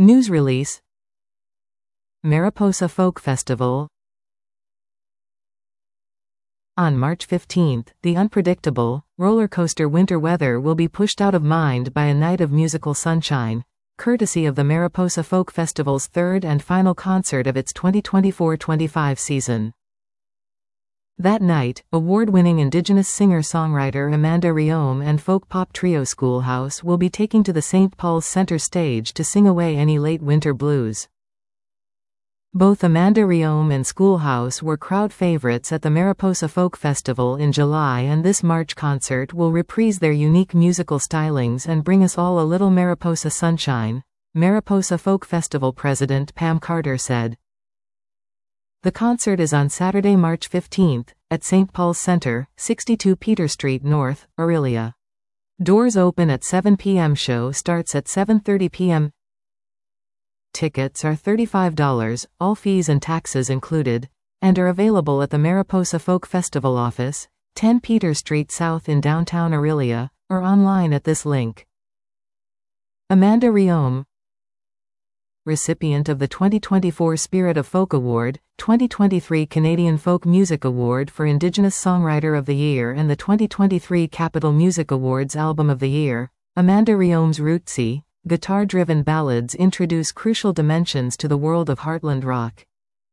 News release. Mariposa Folk Festival. On March 15, the unpredictable, roller coaster winter weather will be pushed out of mind by a night of musical sunshine, courtesy of the Mariposa Folk Festival's third and final concert of its 2024-25 season. That night, award-winning Indigenous singer-songwriter Amanda Riome and folk pop trio Schoolhouse will be taking to the St. Paul's Center stage to sing away any late winter blues. Both Amanda Riome and Schoolhouse were crowd favorites at the Mariposa Folk Festival in July, and this March concert will reprise their unique musical stylings and bring us all a little Mariposa sunshine, Mariposa Folk Festival President Pam Carter said. The concert is on Saturday, March 15, at St. Paul's Center, 62 Peter Street North, Orillia. Doors open at 7 p.m. Show starts at 7:30 p.m. Tickets are $35, all fees and taxes included, and are available at the Mariposa Folk Festival office, 10 Peter Street South in downtown Orillia, or online at this link. Amanda Riome, recipient of the 2024 Spirit of Folk Award, 2023 Canadian Folk Music Award for Indigenous Songwriter of the Year and the 2023 Capitol Music Awards Album of the Year, Amanda Riome's rootsy, guitar-driven ballads introduce crucial dimensions to the world of heartland rock.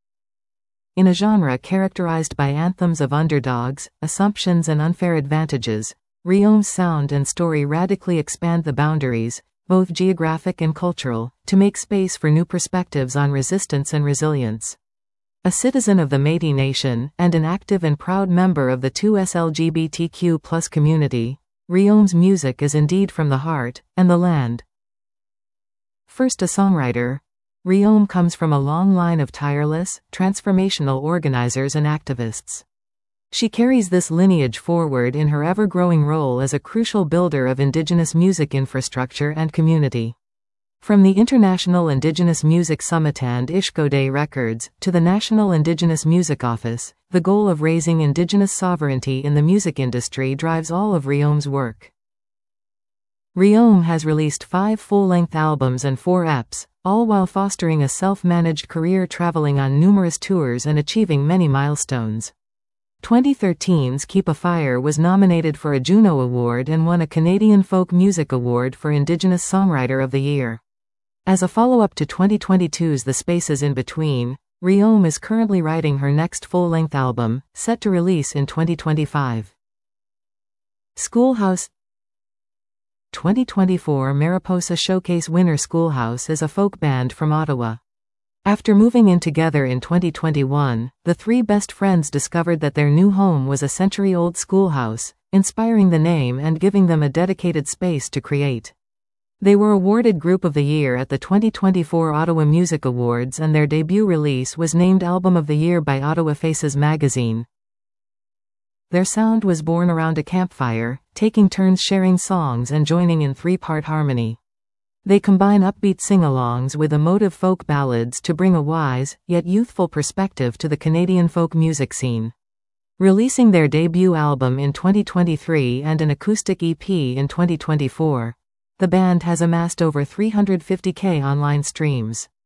In a genre characterized by anthems of underdogs, assumptions and unfair advantages, Riome's sound and story radically expand the boundaries, both geographic and cultural, to make space for new perspectives on resistance and resilience. A citizen of the Métis Nation, and an active and proud member of the 2S LGBTQ+ community, Riome's music is indeed from the heart, and the land. First a songwriter, Riome comes from a long line of tireless, transformational organizers and activists. She carries this lineage forward in her ever-growing role as a crucial builder of Indigenous music infrastructure and community. From the International Indigenous Music Summit and Ishkode Records, to the National Indigenous Music Office, the goal of raising Indigenous sovereignty in the music industry drives all of Riome's work. Riome has released 5 full-length albums and 4 EPs, all while fostering a self-managed career, traveling on numerous tours and achieving many milestones. 2013's Keep a Fire was nominated for a Juno Award and won a Canadian Folk Music Award for Indigenous Songwriter of the Year. As a follow-up to 2022's The Spaces in Between, Riome is currently writing her next full-length album, set to release in 2025. Schoolhouse. 2024 Mariposa Showcase winner Schoolhouse is a folk band from Ottawa. After moving in together in 2021, the 3 best friends discovered that their new home was a century-old schoolhouse, inspiring the name and giving them a dedicated space to create. They were awarded Group of the Year at the 2024 Ottawa Music Awards, and their debut release was named Album of the Year by Ottawa Faces magazine. Their sound was born around a campfire, taking turns sharing songs and joining in 3-part harmony. They combine upbeat sing-alongs with emotive folk ballads to bring a wise, yet youthful perspective to the Canadian folk music scene. Releasing their debut album in 2023 and an acoustic EP in 2024, the band has amassed over 350,000 online streams.